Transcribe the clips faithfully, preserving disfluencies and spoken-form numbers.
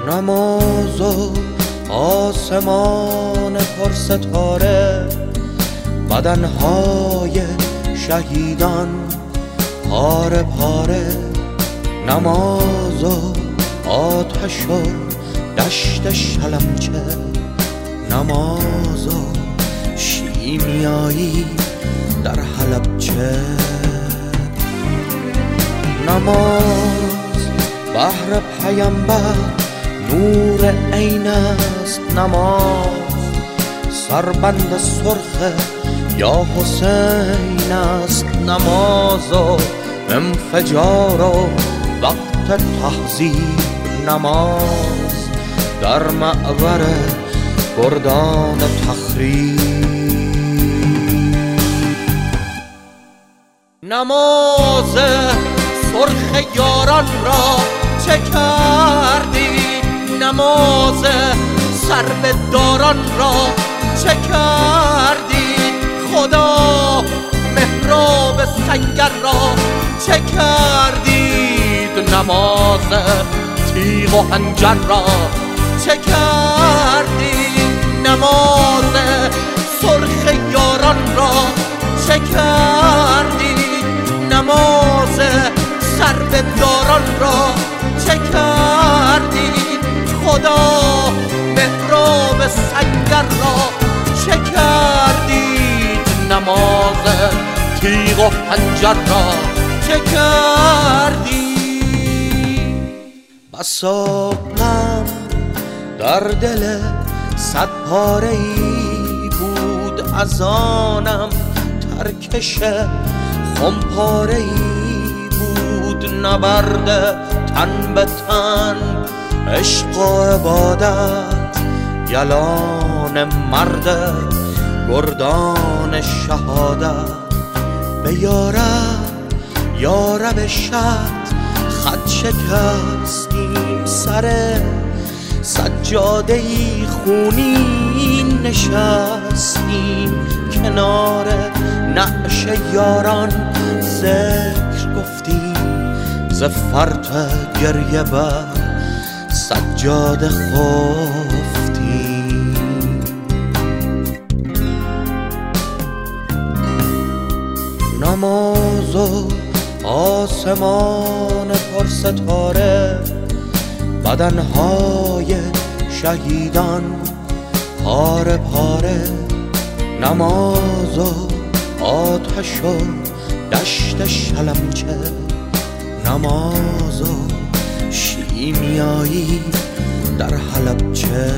نماز و آسمان پر ستاره، بدنهای شهیدان پاره پاره، نماز و آتش و دشت شلمچه، نماز و شیمیایی در حلبچه، نماز بحر پیامبر نور عین است، نماز سربند سرخ یا حسین است، نماز و انفجار و وقت تهذیب، نماز در معبر گردان تخریب، نماز سرخ یاران را چه کردی، نماز سربداران را چه کردی، خدا محراب سنگر را چه کردید، نماز تیغ و حنجر را چه کردید، نماز سرخ یاران را چه کردید، نماز سربداران را چه کردید، خدا محراب سنگر را چه کردید، نماز تیغ و حنجر را چه کردید. بسا غم در دل صد پاره ای بود، از آنم ترکش خمپاره ای بود، نبرد تن به تن عشق و عبادت، یلان مرد گردان شهادت، به یارب یارب شد خط شکستیم، سر سجاده‌ای خونین نشستیم، کنار نعش یاران ذکر گفتیم، ز فرط گریه بر سجاده خفتیم، نماز و آسمان پر ستاره، بدنهای شهیدان پاره پاره، نماز و آتش و دشت شلمچه، نماز و شیمیایی در حلبچه،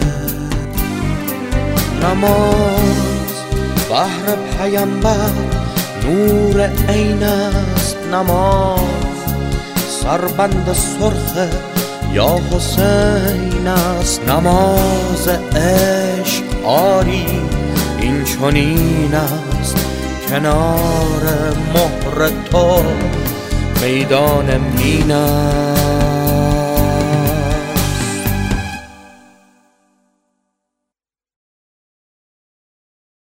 نماز بحر پیامبر نور عین است، نماز سربند سرخ یا حسین است، نماز عشق آری این چنین است، کنار مهر تو میدان مین است.